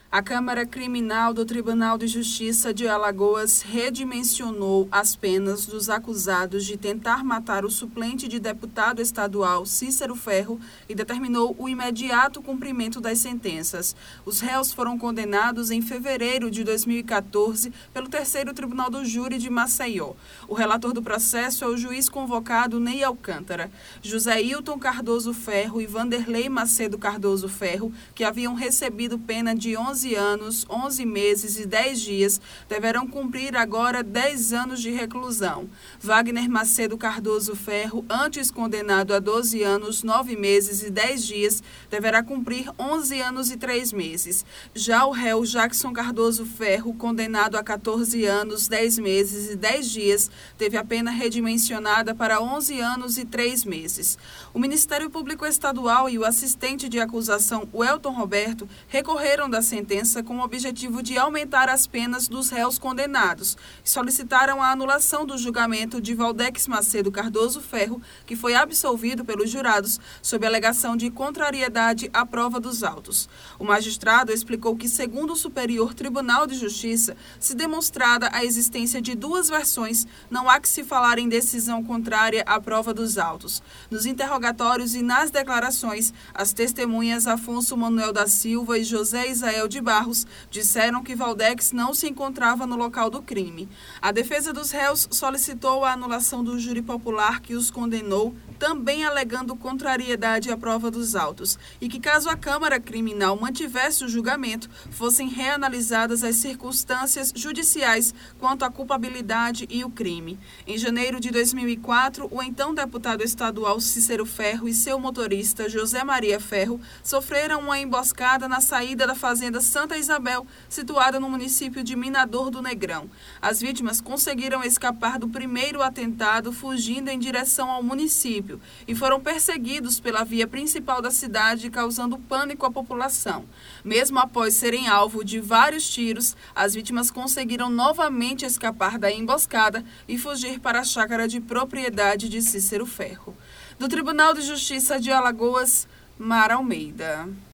A Câmara Criminal do Tribunal de Justiça de Alagoas redimensionou as penas dos acusados de tentar matar o suplente de deputado estadual Cícero Ferro e determinou o imediato cumprimento das sentenças. Os réus foram condenados em fevereiro de 2014 pelo Terceiro Tribunal do Júri de Maceió. O relator do processo é o juiz convocado Ney Alcântara. José Hilton Cardoso Ferro e Vanderlei Macedo Cardoso Ferro, que haviam recebido pena de 11 anos, 11 meses e 10 dias, deverão cumprir agora 10 anos de reclusão. Wagner Macedo Cardoso Ferro, antes condenado a 12 anos, 9 meses e 10 dias, deverá cumprir 11 anos e 3 meses. Já o réu Jackson Cardoso Ferro, condenado a 14 anos, 10 meses e 10 dias, teve a pena redimensionada para 11 anos e 3 meses. O Ministério Público Estadual e o assistente de acusação, Welton Roberto, recorreram da sentença com o objetivo de aumentar as penas dos réus condenados e solicitaram a anulação do julgamento de Valdex Macedo Cardoso Ferro, que foi absolvido pelos jurados sob alegação de contrariedade à prova dos autos. O magistrado explicou que, segundo o Superior Tribunal de Justiça, se demonstrada a existência de duas versões, não há que se falar em decisão contrária à prova dos autos. Nos interrogatórios e nas declarações, as testemunhas Afonso Manuel da Silva e José Isael de Barros disseram que Valdex não se encontrava no local do crime. A defesa dos réus solicitou a anulação do júri popular que os condenou, também alegando contrariedade à prova dos autos, e que, caso a Câmara Criminal mantivesse o julgamento, fossem reanalisadas as circunstâncias judiciais quanto à culpabilidade e o crime. Em janeiro de 2004, o então deputado estadual Cícero Ferro e seu motorista José Maria Ferro sofreram uma emboscada na saída da fazenda Santa Isabel, situada no município de Minador do Negrão. As vítimas conseguiram escapar do primeiro atentado fugindo em direção ao município e foram perseguidos pela via principal da cidade, causando pânico à população. Mesmo após serem alvo de vários tiros, as vítimas conseguiram novamente escapar da emboscada e fugir para a chácara de propriedade de Cícero Ferro. Do Tribunal de Justiça de Alagoas, Mara Almeida.